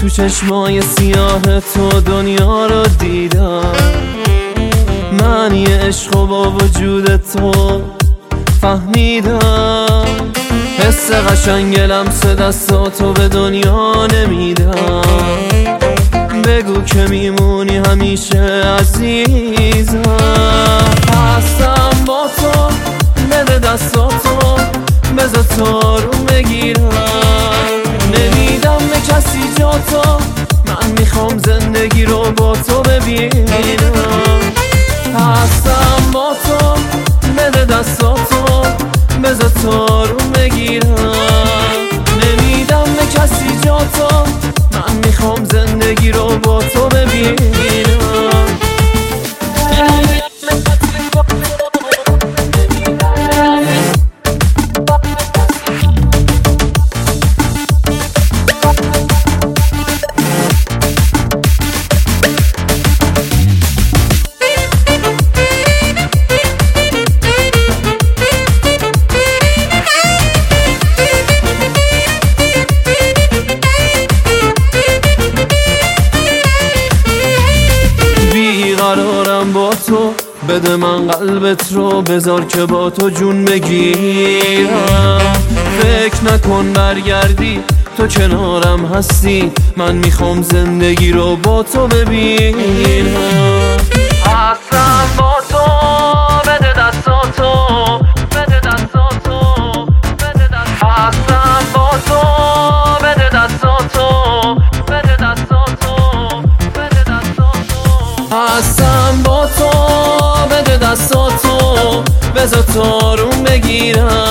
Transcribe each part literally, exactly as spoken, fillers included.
تو چشمای سیاه تو دنیا رو دیدم، معنی عشق و با وجود تو فهمیدم. حس قشنگ لمس دستاتو به دنیا نمیدم. بگو که میمونی همیشه عزیزم. هستم با تو، بده دستاتو، بذار تو رو بگیرم. نمیدم به کسی جا تو، من میخوام زندگی رو با تو ببینم. هستم با تو، بده دستاتو، بذار تو رو بگیرم. نمیدم به کسی جا تو، من میخوام زندگی رو با تو ببینم. قرارم با تو، بده من قلبت رو، بذار که با تو جون بگیرم. فکر نکن برگردی، تو کنارم هستی، من میخوام زندگی رو با تو ببینم. هستم با تو، بده دستاتو، بده دستاتو، بده دستاتو. هستم با تو، بده دستاتو، بده دستاتو، بده دستاتو. هستم با تو، بده دستاتو، بذار تو رو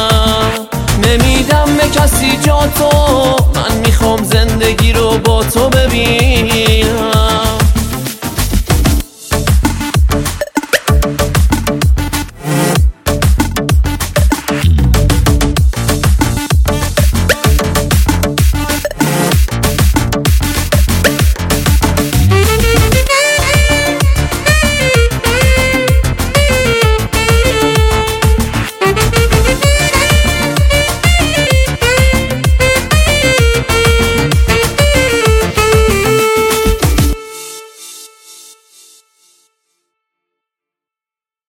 بگیرم. نمیدم به کسی جا تو، من میخوام زندگی رو با تو